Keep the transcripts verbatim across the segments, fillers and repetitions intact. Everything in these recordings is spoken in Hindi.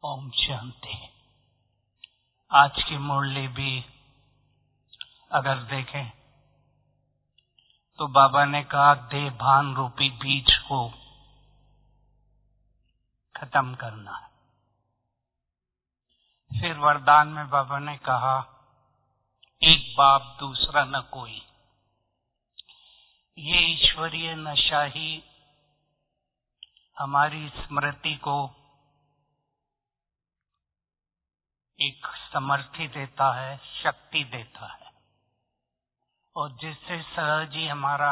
ओम शांति। आज की मुरली भी अगर देखें तो बाबा ने कहा देह भान रूपी बीज को खत्म करना है। फिर वरदान में बाबा ने कहा एक बाप दूसरा न कोई। ये ईश्वरीय नशा ही हमारी स्मृति को एक समर्थी देता है, शक्ति देता है, और जिससे सहज ही हमारा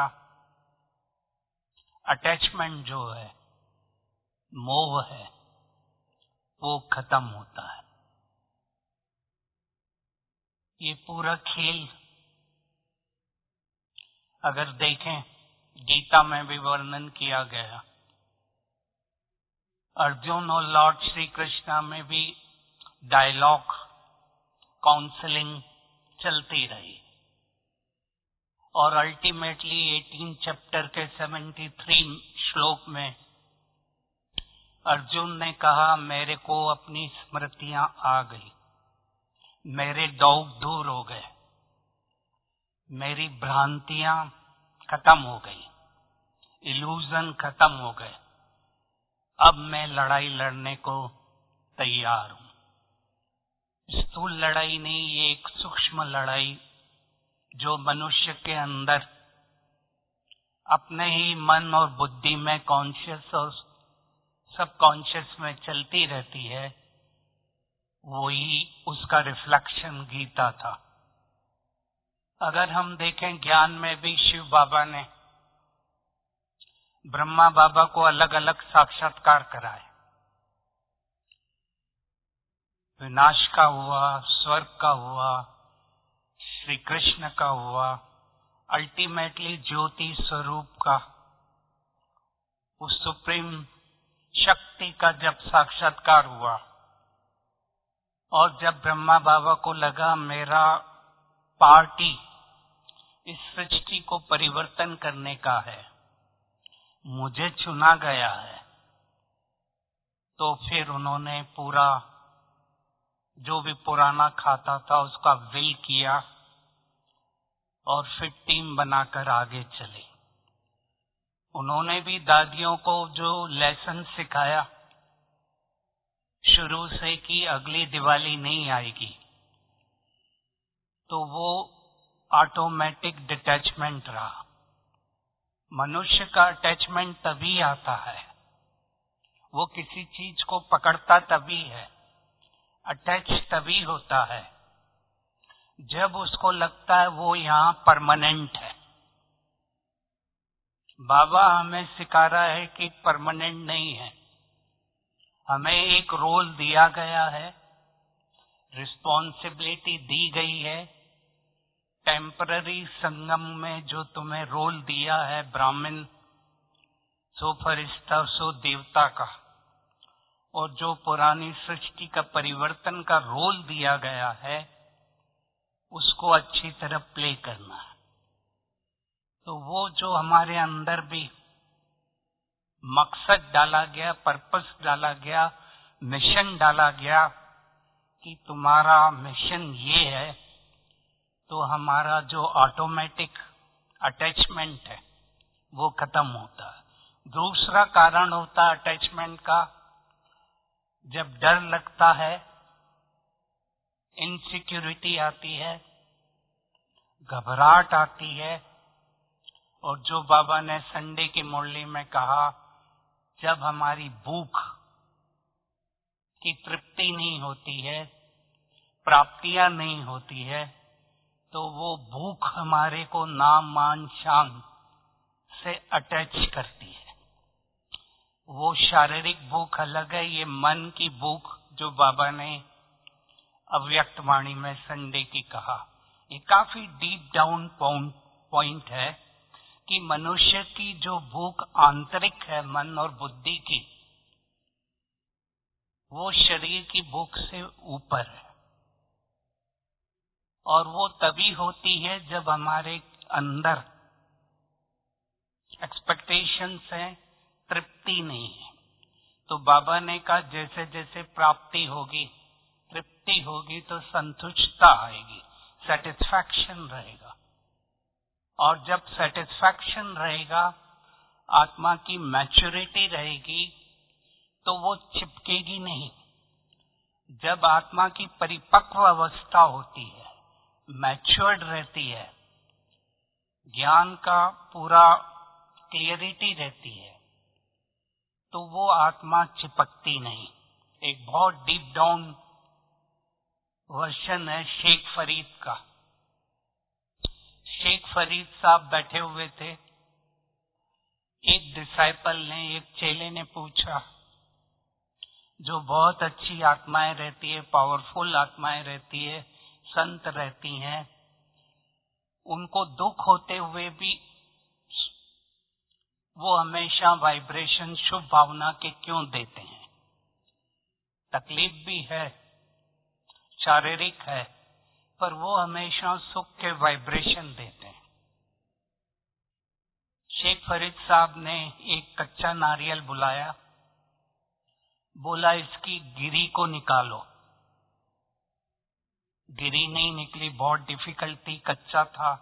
अटैचमेंट जो है, मोह है, वो खत्म होता है। ये पूरा खेल अगर देखें गीता में भी वर्णन किया गया, अर्जुन और लॉर्ड श्री कृष्णा में भी डायलॉग काउंसलिंग चलती रही और अल्टीमेटली अठारह चैप्टर के तिहत्तर श्लोक में अर्जुन ने कहा मेरे को अपनी स्मृतियां आ गई, मेरे डाउट दूर हो गए, मेरी भ्रांतियां खत्म हो गई, इल्यूजन खत्म हो गए, अब मैं लड़ाई लड़ने को तैयार हूं। स्थूल लड़ाई नहीं, ये एक सूक्ष्म लड़ाई जो मनुष्य के अंदर अपने ही मन और बुद्धि में कॉन्शियस और सबकॉन्शियस में चलती रहती है, वही उसका रिफ्लेक्शन गीता था। अगर हम देखें ज्ञान में भी शिव बाबा ने ब्रह्मा बाबा को अलग अलग साक्षात्कार कराए। विनाश का हुआ, स्वर्ग का हुआ, श्री कृष्ण का हुआ, अल्टीमेटली ज्योति स्वरूप का, उस सुप्रीम शक्ति का जब साक्षात्कार हुआ और जब ब्रह्मा बाबा को लगा मेरा पार्टी इस सृष्टि को परिवर्तन करने का है, मुझे चुना गया है, तो फिर उन्होंने पूरा जो भी पुराना खाता था उसका विल किया और फिर टीम बनाकर आगे चले। उन्होंने भी दादियों को जो लेसन सिखाया शुरू से कि अगली दिवाली नहीं आएगी, तो वो ऑटोमेटिक डिटैचमेंट रहा। मनुष्य का अटैचमेंट तभी आता है, वो किसी चीज को पकड़ता तभी है, अटैच तभी होता है जब उसको लगता है वो यहाँ परमानेंट है। बाबा हमें सिखा रहा है कि परमानेंट नहीं है, हमें एक रोल दिया गया है, रिस्पॉन्सिबिलिटी दी गई है। टेम्पररी संगम में जो तुम्हें रोल दिया है, ब्राह्मण सो फरिश्ता सो देवता का, और जो पुरानी सृष्टि का परिवर्तन का रोल दिया गया है, उसको अच्छी तरह प्ले करना है। तो वो जो हमारे अंदर भी मकसद डाला गया, पर्पस डाला गया, मिशन डाला गया कि तुम्हारा मिशन ये है, तो हमारा जो ऑटोमेटिक अटैचमेंट है वो खत्म होता है। दूसरा कारण होता है अटैचमेंट का, जब डर लगता है, इनसिक्योरिटी आती है, घबराहट आती है, और जो बाबा ने संडे की मुरली में कहा, जब हमारी भूख की तृप्ति नहीं होती है, प्राप्तियां नहीं होती है, तो वो भूख हमारे को नाम मान शान से अटैच करती है। वो शारीरिक भूख अलग है, ये मन की भूख जो बाबा ने अव्यक्त वाणी में संडे की कहा, ये काफी डीप डाउन पॉइंट है कि मनुष्य की जो भूख आंतरिक है मन और बुद्धि की, वो शरीर की भूख से ऊपर है, और वो तभी होती है जब हमारे अंदर एक्सपेक्टेशंस है, तृप्ति नहीं है। तो बाबा ने कहा जैसे जैसे प्राप्ति होगी, तृप्ति होगी, तो संतुष्टता आएगी, सेटिस्फैक्शन रहेगा। और जब सेटिस्फैक्शन रहेगा, आत्मा की मैच्योरिटी रहेगी, तो वो चिपकेगी नहीं। जब आत्मा की परिपक्व अवस्था होती है, मैच्योर्ड रहती है, ज्ञान का पूरा क्लियरिटी रहती है, तो वो आत्मा चिपकती नहीं। एक बहुत डीप डाउन वर्जन है शेख फरीद का। शेख फरीद साहब बैठे हुए थे। एक डिसाइपल ने, एक चेले ने पूछा, जो बहुत अच्छी आत्माएं रहती है, पावरफुल आत्माएं रहती है, संत रहती हैं, उनको दुख होते हुए भी वो हमेशा वाइब्रेशन शुभ भावना के क्यों देते हैं? तकलीफ भी है, शारीरिक है, पर वो हमेशा सुख के वाइब्रेशन देते हैं। शेख फरीद साहब ने एक कच्चा नारियल बुलाया, बोला इसकी गिरी को निकालो। गिरी नहीं निकली, बहुत डिफिकल्ट थी, कच्चा था,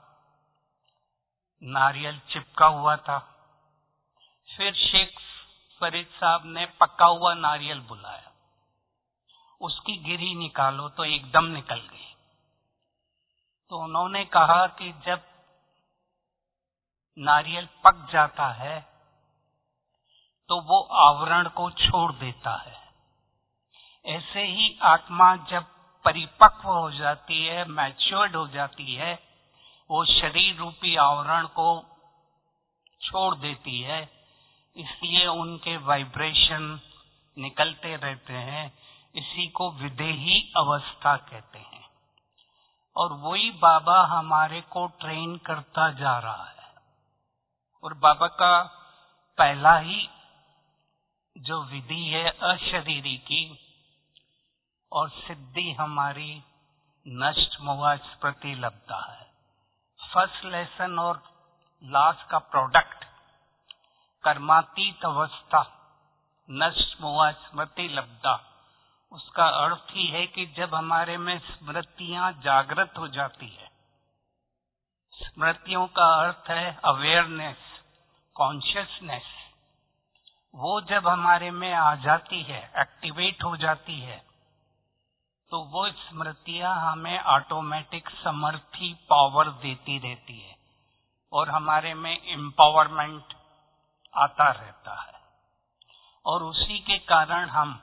नारियल चिपका हुआ था। फिर शेख फरीद साहब ने पका हुआ नारियल बुलाया, उसकी गिरी निकालो, तो एकदम निकल गई। तो उन्होंने कहा कि जब नारियल पक जाता है तो वो आवरण को छोड़ देता है। ऐसे ही आत्मा जब परिपक्व हो जाती है, मैच्योर्ड हो जाती है, वो शरीर रूपी आवरण को छोड़ देती है। इसलिए उनके वाइब्रेशन निकलते रहते हैं। इसी को विदेही अवस्था कहते हैं। और वही बाबा हमारे को ट्रेन करता जा रहा है। और बाबा का पहला ही जो विधि है अशरीरी की, और सिद्धि हमारी नष्ट मोह स्मृति लब्धा है। फर्स्ट लेसन और लास्ट का प्रोडक्ट कर्मातीत अवस्था, नष्ट मोह स्मृति लब्धा। उसका अर्थ ही है कि जब हमारे में स्मृतियां जागृत हो जाती है, स्मृतियों का अर्थ है अवेयरनेस, कॉन्शियसनेस, वो जब हमारे में आ जाती है, एक्टिवेट हो जाती है, तो वो स्मृतियां हमें ऑटोमेटिक समर्थी पावर देती रहती है और हमारे में एम्पावरमेंट आता रहता है। और उसी के कारण हम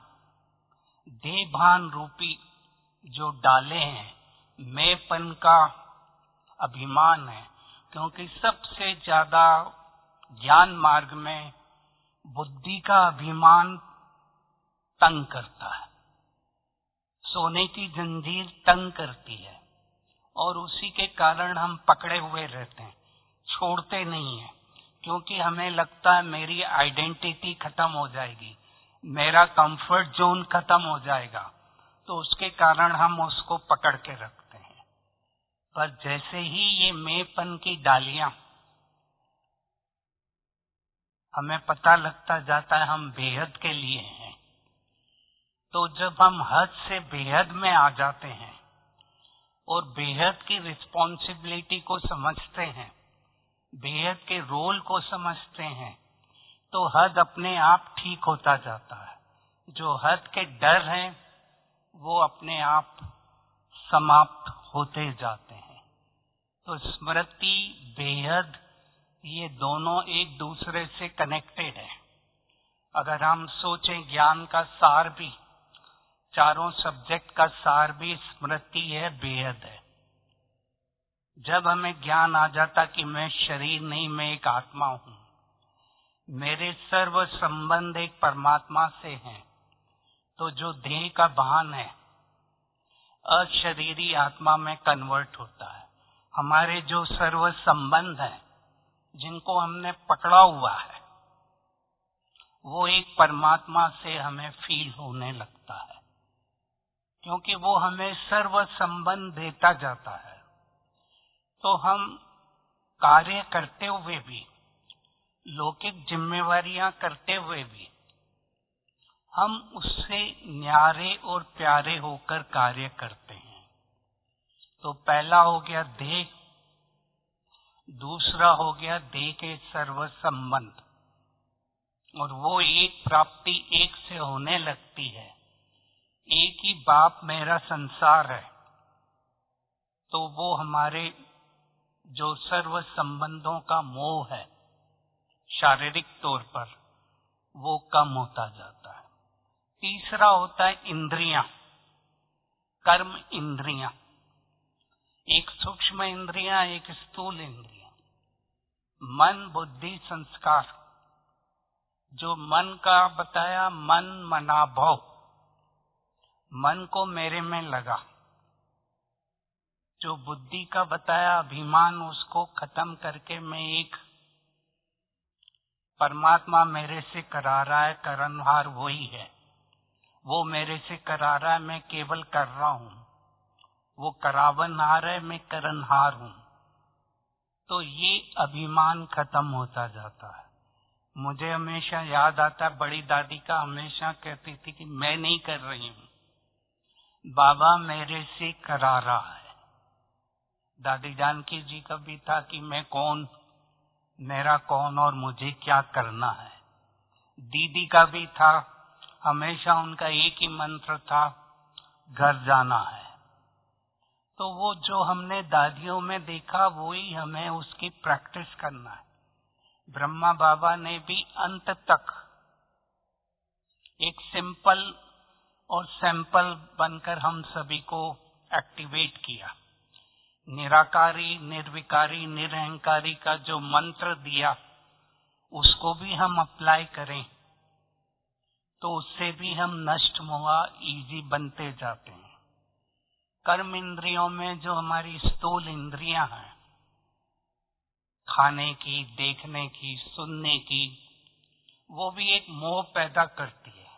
देहभान रूपी जो डाले हैं, मैंपन का अभिमान है, क्योंकि सबसे ज्यादा ज्ञान मार्ग में बुद्धि का अभिमान तंग करता है। सोने की जंजीर तंग करती है और उसी के कारण हम पकड़े हुए रहते हैं, छोड़ते नहीं हैं, क्योंकि हमें लगता है मेरी आइडेंटिटी खत्म हो जाएगी, मेरा कंफर्ट जोन खत्म हो जाएगा, तो उसके कारण हम उसको पकड़ के रखते हैं। पर जैसे ही ये मैंपन की डालियां हमें पता लगता जाता है हम बेहद के लिए हैं, तो जब हम हद से बेहद में आ जाते हैं और बेहद की रिस्पॉन्सिबिलिटी को समझते हैं, बेहद के रोल को समझते हैं, तो हद अपने आप ठीक होता जाता है। जो हद के डर हैं वो अपने आप समाप्त होते जाते हैं। तो स्मृति, बेहद, ये दोनों एक दूसरे से कनेक्टेड है। अगर हम सोचें ज्ञान का सार भी, चारों सब्जेक्ट का सार भी स्मृति है, बेहद है। जब हमें ज्ञान आ जाता कि मैं शरीर नहीं, मैं एक आत्मा हूं, मेरे सर्व संबंध एक परमात्मा से हैं, तो जो देह का भान है अशरीरी आत्मा में कन्वर्ट होता है। हमारे जो सर्व संबंध हैं जिनको हमने पकड़ा हुआ है, वो एक परमात्मा से हमें फील होने लगता है, क्योंकि वो हमें सर्व संबंध देता जाता है। तो हम कार्य करते हुए भी, लौकिक जिम्मेवारियां करते हुए भी हम उससे न्यारे और प्यारे होकर कार्य करते हैं। तो पहला हो गया देह, दूसरा हो गया देह के सर्व संबंध, और वो एक प्राप्ति एक से होने लगती है। एक ही बाप मेरा संसार है, तो वो हमारे जो सर्व संबंधों का मोह है शारीरिक तौर पर, वो कम होता जाता है। तीसरा होता है इंद्रियां, कर्म इंद्रियां, एक सूक्ष्म इंद्रियां, एक स्थूल इंद्रियां। मन, बुद्धि, संस्कार। जो मन का बताया, मन मना भव, मन को मेरे में लगा। जो बुद्धि का बताया, अभिमान, उसको खत्म करके मैं एक परमात्मा मेरे से करा रहा है, करनहार वही है, वो मेरे से करा रहा है, मैं केवल कर रहा हूं। वो करावनहार है, मैं करनहार हूं। तो ये अभिमान खत्म होता जाता है। मुझे हमेशा याद आता, बड़ी दादी का हमेशा कहती थी कि मैं नहीं कर रही हूं, बाबा मेरे से करा रहा है। दादी जानकी जी का भी था कि मैं कौन, मेरा कौन और मुझे क्या करना है। दीदी का भी था, हमेशा उनका एक ही मंत्र था, घर जाना है। तो वो जो हमने दादियों में देखा, वही हमें उसकी प्रैक्टिस करना है। ब्रह्मा बाबा ने भी अंत तक एक सिंपल और सैंपल बनकर हम सभी को एक्टिवेट किया। निराकारी, निर्विकारी, निरहंकारी का जो मंत्र दिया, उसको भी हम अप्लाई करें तो उससे भी हम नष्ट मोहा इजी बनते जाते हैं। कर्म इंद्रियों में जो हमारी स्थूल इंद्रियां हैं, खाने की, देखने की, सुनने की, वो भी एक मोह पैदा करती है।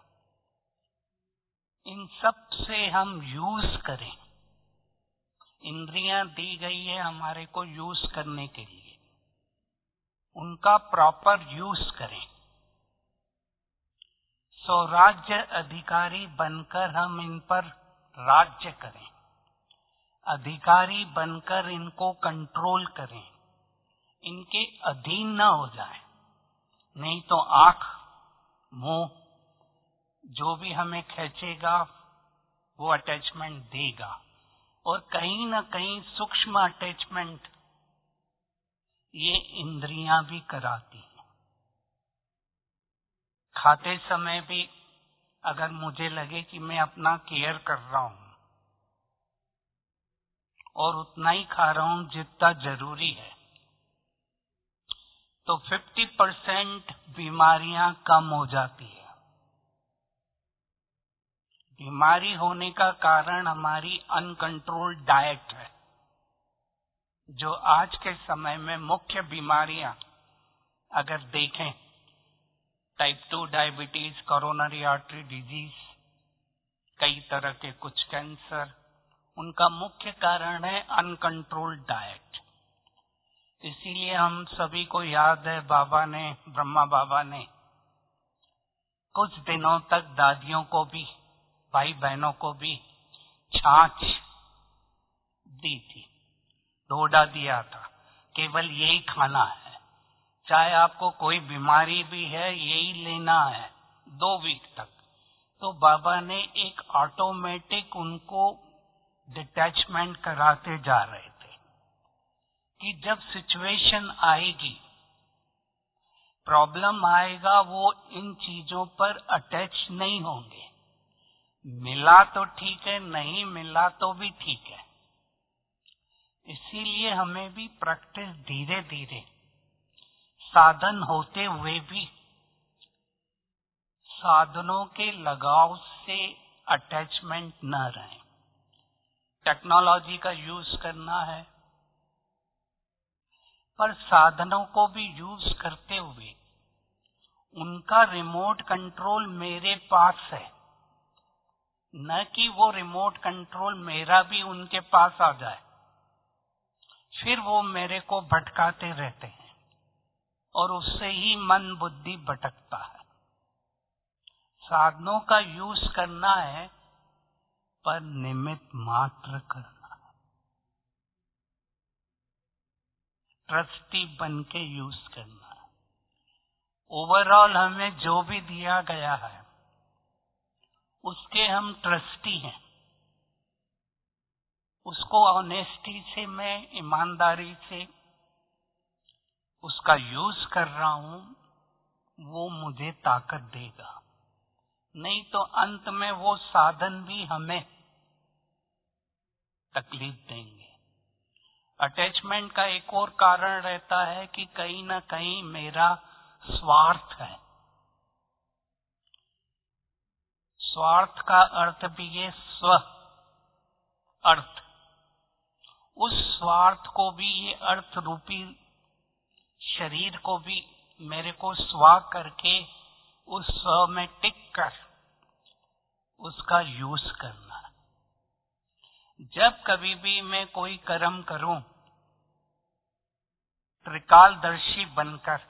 इन सब से हम यूज करें। इंद्रियां दी गई है हमारे को यूज करने के लिए, उनका प्रॉपर यूज करें। स्वराज्य अधिकारी बनकर हम इन पर राज्य करें, अधिकारी बनकर इनको कंट्रोल करें, इनके अधीन न हो जाए। नहीं तो आंख, मुंह जो भी हमें खींचेगा वो अटैचमेंट देगा, और कहीं न कहीं सूक्ष्म अटैचमेंट ये इंद्रियां भी कराती हैं। खाते समय भी अगर मुझे लगे कि मैं अपना केयर कर रहा हूं और उतना ही खा रहा हूं जितना जरूरी है, तो पचास परसेंट बीमारियां कम हो जाती है। बीमारी होने का कारण हमारी अनकंट्रोल्ड डाइट है। जो आज के समय में मुख्य बीमारियां अगर देखें, type two diabetes, coronary artery disease, कई तरह के कुछ कैंसर, उनका मुख्य कारण है अनकंट्रोल्ड डाइट। इसीलिए हम सभी को याद है, बाबा ने, ब्रह्मा बाबा ने कुछ दिनों तक दादियों को भी, भाई बहनों को भी छाछ दी थी, डोडा दिया था, केवल यही खाना है, चाहे आपको कोई बीमारी भी है यही लेना है दो वीक तक। तो बाबा ने एक ऑटोमेटिक उनको डिटैचमेंट कराते जा रहे थे कि जब सिचुएशन आएगी, प्रॉब्लम आएगा, वो इन चीजों पर अटैच नहीं होंगे। मिला तो ठीक है, नहीं मिला तो भी ठीक है। इसीलिए हमें भी प्रैक्टिस धीरे धीरे, साधन होते हुए भी साधनों के लगाव से अटैचमेंट न रहे। टेक्नोलॉजी का यूज करना है, पर साधनों को भी यूज करते हुए उनका रिमोट कंट्रोल मेरे पास है, न कि वो रिमोट कंट्रोल मेरा भी उनके पास आ जाए, फिर वो मेरे को भटकाते रहते हैं और उससे ही मन बुद्धि भटकता है। साधनों का यूज करना है, पर निमित्त मात्र करना है। ट्रस्टी बन के यूज करना है। ओवरऑल हमें जो भी दिया गया है उसके हम ट्रस्टी हैं। उसको ऑनेस्टी से, मैं ईमानदारी से उसका यूज कर रहा हूं, वो मुझे ताकत देगा। नहीं तो अंत में वो साधन भी हमें तकलीफ देंगे। अटैचमेंट का एक और कारण रहता है कि कहीं ना कहीं मेरा स्वार्थ है। स्वार्थ का अर्थ भी है स्व अर्थ। उस स्वार्थ को भी, ये अर्थ रूपी शरीर को भी मेरे को स्वा करके उस स्व में टिक कर उसका यूज करना है। जब कभी भी मैं कोई कर्म करूं, त्रिकालदर्शी बनकर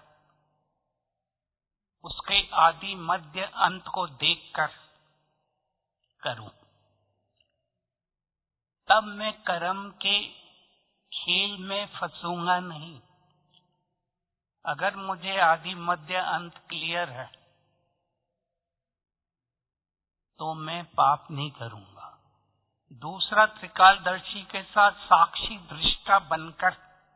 उसके आदि मध्य अंत को देखकर करूं, तब मैं कर्म के खेल में फंसूंगा नहीं। अगर मुझे आदि मध्य अंत क्लियर है तो मैं पाप नहीं करूंगा। दूसरा, त्रिकालदर्शी के साथ साक्षी दृष्टा बनकर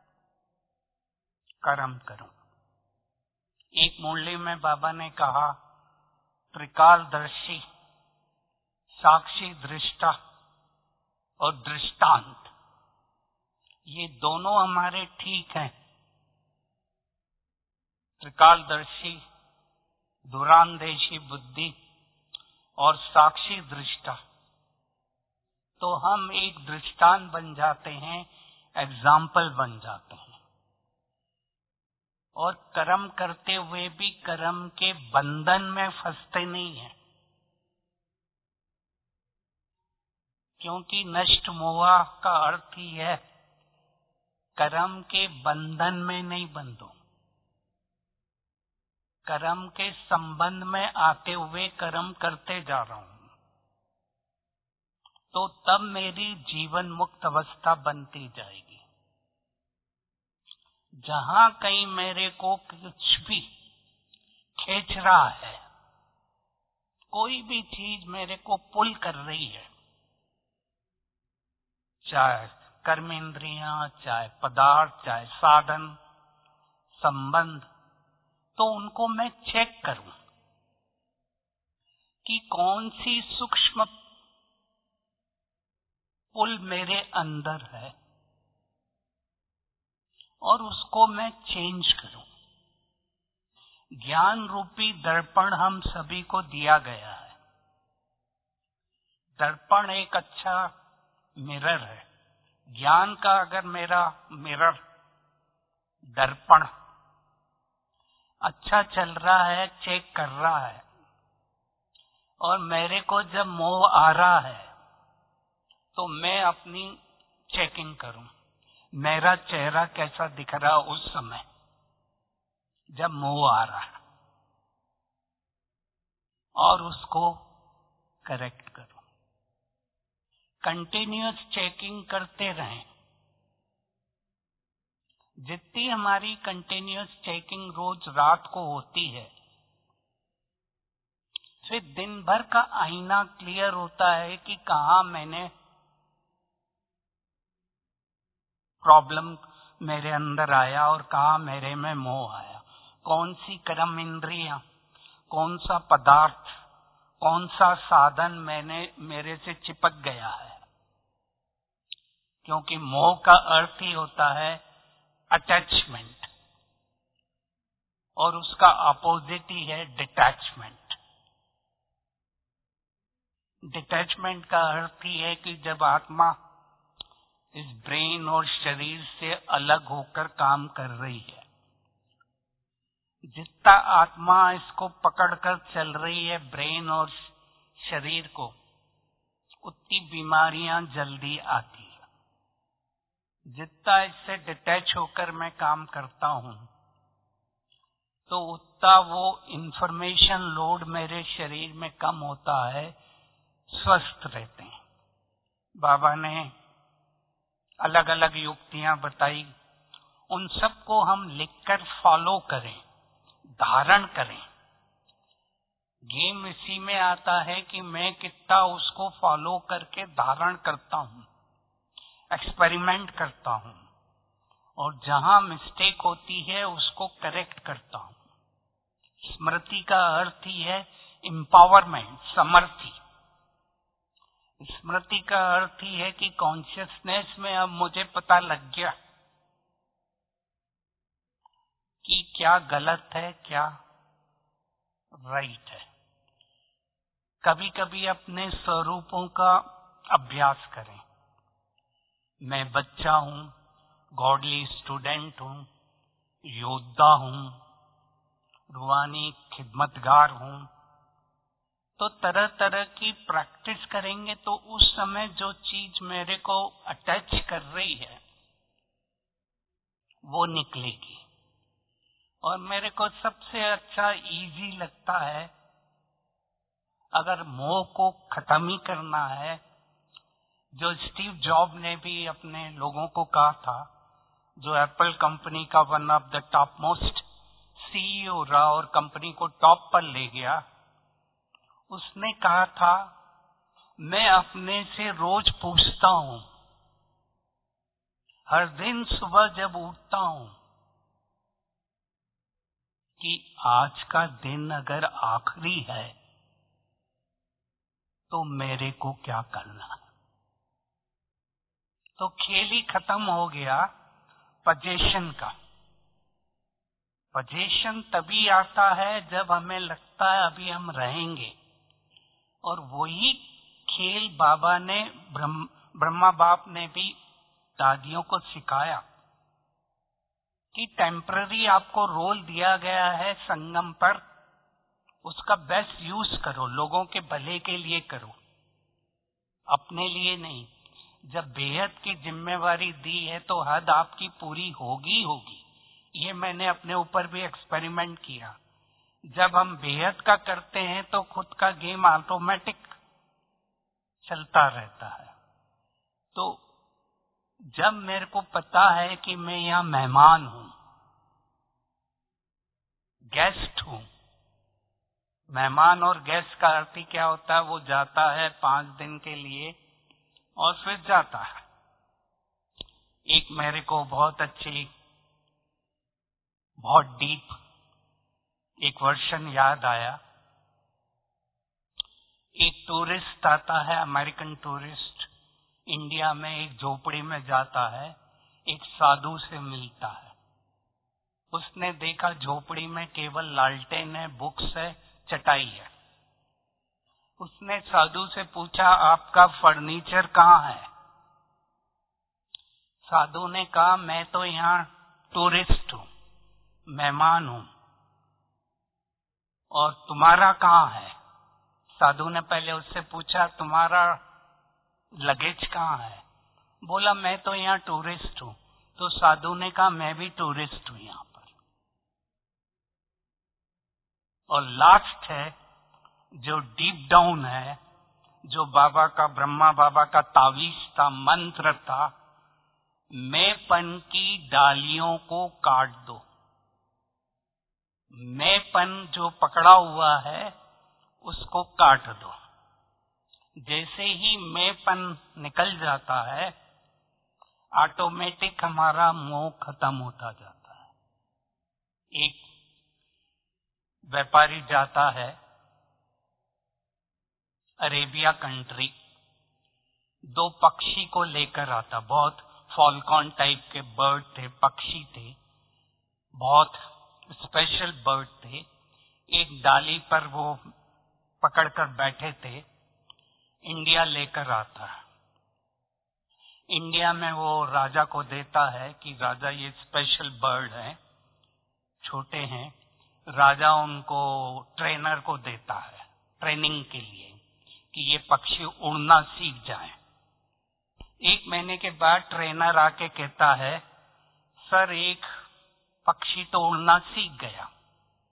कर्म करूं। एक मुरली में बाबा ने कहा, त्रिकालदर्शी, साक्षी दृष्टा और दृष्टांत, ये दोनों हमारे ठीक हैं। त्रिकालदर्शी, दूरांदेशी बुद्धि और साक्षी दृष्टा, तो हम एक दृष्टांत बन जाते हैं, एग्जाम्पल बन जाते हैं। और कर्म करते हुए भी कर्म के बंधन में फंसते नहीं हैं, क्योंकि नष्ट मोह का अर्थ ही है कर्म के बंधन में नहीं बंधो। कर्म के संबंध में आते हुए कर्म करते जा रहा हूं, तो तब मेरी जीवन मुक्त अवस्था बनती जाएगी। जहां कहीं मेरे को कुछ भी खींच रहा है, कोई भी चीज मेरे को पुल कर रही है, चाहे कर्मेंद्रियां, चाहे पदार्थ, चाहे साधन, संबंध, तो उनको मैं चेक करूं कि कौन सी सूक्ष्म पुल मेरे अंदर है और उसको मैं चेंज करूं। ज्ञान रूपी दर्पण हम सभी को दिया गया है। दर्पण एक अच्छा मिरर है। ज्ञान का अगर मेरा मिरर, दर्पण अच्छा चल रहा है, चेक कर रहा है, और मेरे को जब मोह आ रहा है तो मैं अपनी चेकिंग करूं, मेरा चेहरा कैसा दिख रहा उस समय जब मोह आ रहा है, और उसको करेक्ट करूं। कंटिन्यूअस चेकिंग करते रहें। जितनी हमारी कंटिन्यूअस चेकिंग रोज रात को होती है, फिर दिन भर का आईना क्लियर होता है कि कहां मैंने प्रॉब्लम मेरे अंदर आया और कहां मेरे में मोह आया। कौन सी कर्म इंद्रियां, कौन सा पदार्थ, कौन सा साधन मैंने मेरे से चिपक गया है। क्योंकि मोह का अर्थ ही होता है अटैचमेंट, और उसका अपोजिट ही है डिटैचमेंट। डिटैचमेंट का अर्थ ही है कि जब आत्मा इस ब्रेन और शरीर से अलग होकर काम कर रही है, जितना आत्मा इसको पकड़कर चल रही है, ब्रेन और शरीर को, उतनी बीमारियां जल्दी आती है। जितना इससे डिटैच होकर मैं काम करता हूं, तो उतना वो इंफॉर्मेशन लोड मेरे शरीर में कम होता है, स्वस्थ रहते हैं। बाबा ने अलग अलग युक्तियां बताई, उन सबको हम लिखकर फॉलो करें, धारण करें। गेम इसी में आता है कि मैं कितना उसको फॉलो करके धारण करता हूं, एक्सपेरिमेंट करता हूं, और जहां मिस्टेक होती है उसको करेक्ट करता हूं। स्मृति का अर्थ ही है एम्पावरमेंट, समर्थी। स्मृति का अर्थ ही है कि कॉन्शियसनेस में अब मुझे पता लग गया कि क्या गलत है, क्या राइट है। कभी कभी अपने स्वरूपों का अभ्यास करें। मैं बच्चा हूं, गॉडली स्टूडेंट हूं, योद्धा हूं, रूहानी खिदमतगार हूं। तो तरह तरह की प्रैक्टिस करेंगे तो उस समय जो चीज मेरे को अटैच कर रही है वो निकलेगी। और मेरे को सबसे अच्छा इजी लगता है, अगर मोह को खत्म ही करना है, जो स्टीव जॉब ने भी अपने लोगों को कहा था, जो एप्पल कंपनी का one of the top most CEO रहा और कंपनी को टॉप पर ले गया, उसने कहा था, मैं अपने से रोज पूछता हूं, हर दिन सुबह जब उठता हूं, कि आज का दिन अगर आखिरी है तो मेरे को क्या करना है। तो खेल ही खत्म हो गया पजेशन का। पजेशन तभी आता है जब हमें लगता है अभी हम रहेंगे। और वही खेल बाबा ने, ब्रह्म, ब्रह्मा बाप ने भी दादियों को सिखाया कि टेम्पररी आपको रोल दिया गया है संगम पर, उसका बेस्ट यूज करो, लोगों के भले के लिए करो, अपने लिए नहीं। जब बेहद की जिम्मेवारी दी है तो हद आपकी पूरी होगी होगी। ये मैंने अपने ऊपर भी एक्सपेरिमेंट किया। जब हम बेहद का करते हैं तो खुद का गेम ऑटोमेटिक चलता रहता है। तो जब मेरे को पता है कि मैं यहाँ मेहमान हूं, गेस्ट हूं, मेहमान और गेस्ट का अर्थ ही क्या होता है, वो जाता है पांच दिन के लिए और फिर जाता है। एक मेरे को बहुत अच्छी, बहुत डीप एक वर्षन याद आया। एक टूरिस्ट आता है, अमेरिकन टूरिस्ट, इंडिया में एक झोपड़ी में जाता है, एक साधु से मिलता है। उसने देखा झोपड़ी में केवल लालटेन है, बुक्स है, चटाई है। उसने साधु से पूछा, आपका फर्नीचर कहाँ है? साधु ने कहा, मैं तो यहाँ टूरिस्ट हूं, मेहमान हूं, और तुम्हारा कहाँ है? साधु ने पहले उससे पूछा, तुम्हारा लगेज कहाँ है? बोला, मैं तो यहाँ टूरिस्ट हूं। तो साधु ने कहा, मैं भी टूरिस्ट हूं यहाँ पर। और लास्ट है जो डीप डाउन है, जो बाबा का, ब्रह्मा बाबा का तावीज था, मंत्र था, मैंपन की डालियों को काट दो। मैंपन जो पकड़ा हुआ है उसको काट दो। जैसे ही मैंपन निकल जाता है, ऑटोमेटिक हमारा मोह खत्म होता जाता है। एक व्यापारी जाता है अरेबिया कंट्री, दो पक्षी को लेकर आता, बहुत फॉल्कॉन टाइप के बर्ड थे, पक्षी थे, बहुत स्पेशल बर्ड थे। एक डाली पर वो पकड़कर बैठे थे। इंडिया लेकर आता है। इंडिया में वो राजा को देता है कि राजा ये स्पेशल बर्ड है, छोटे हैं। राजा उनको ट्रेनर को देता है ट्रेनिंग के लिए कि ये पक्षी उड़ना सीख जाए। एक महीने के बाद ट्रेनर आके कहता है, सर एक पक्षी तो उड़ना सीख गया,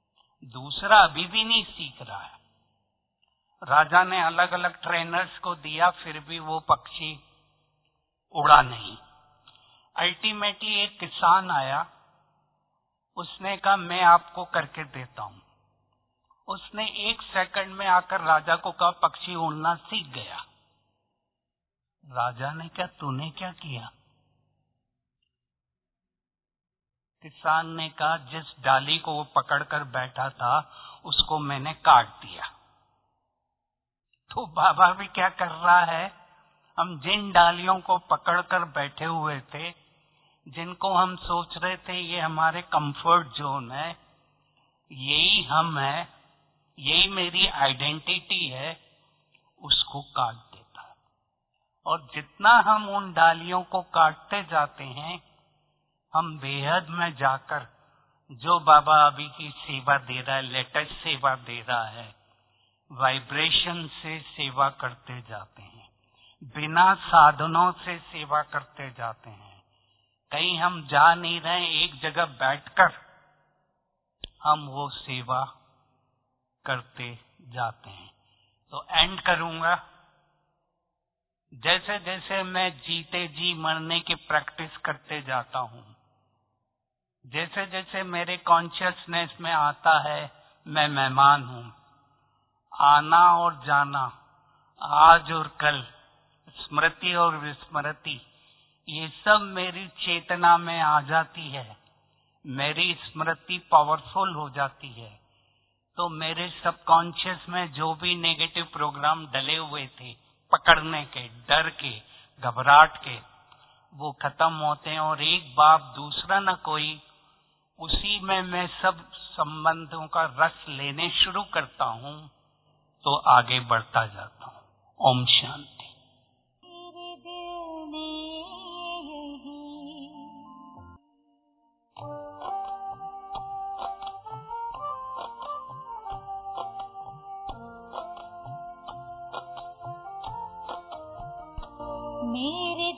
दूसरा अभी भी नहीं सीख रहा है। राजा ने अलग अलग ट्रेनर्स को दिया, फिर भी वो पक्षी उड़ा नहीं। अल्टीमेटली एक किसान आया, उसने कहा मैं आपको करके देता हूं। उसने एक सेकंड में आकर राजा को कहा पक्षी उड़ना सीख गया। राजा ने कहा तूने क्या किया? किसान ने कहा जिस डाली को वो पकड़कर बैठा था उसको मैंने काट दिया। तो बाबा भी क्या कर रहा है, हम जिन डालियों को पकड़कर बैठे हुए थे, जिनको हम सोच रहे थे ये हमारे कंफर्ट जोन है, यही हम है, यही मेरी आइडेंटिटी है, उसको काट देता है। और जितना हम उन डालियों को काटते जाते हैं, हम बेहद में जाकर जो बाबा अभी की सेवा दे रहा है, लेटेस्ट सेवा दे रहा है, वाइब्रेशन से सेवा करते जाते हैं, बिना साधनों से सेवा करते जाते हैं। कहीं हम जा नहीं रहे, एक जगह बैठकर हम वो सेवा करते जाते हैं। तो एंड करूंगा, जैसे जैसे मैं जीते जी मरने की प्रैक्टिस करते जाता हूं, जैसे जैसे मेरे कॉन्शियसनेस में आता है मैं मेहमान हूं, आना और जाना, आज और कल, स्मृति और विस्मृति, ये सब मेरी चेतना में आ जाती है, मेरी स्मृति पावरफुल हो जाती है। तो मेरे सबकॉन्शियस में जो भी नेगेटिव प्रोग्राम डले हुए थे, पकड़ने के, डर के, घबराहट के, वो खत्म होते हैं और एक बाप दूसरा न कोई, उसी में मैं सब संबंधों का रस लेने शुरू करता हूं, तो आगे बढ़ता जाता हूं। ओम शांति। मेरे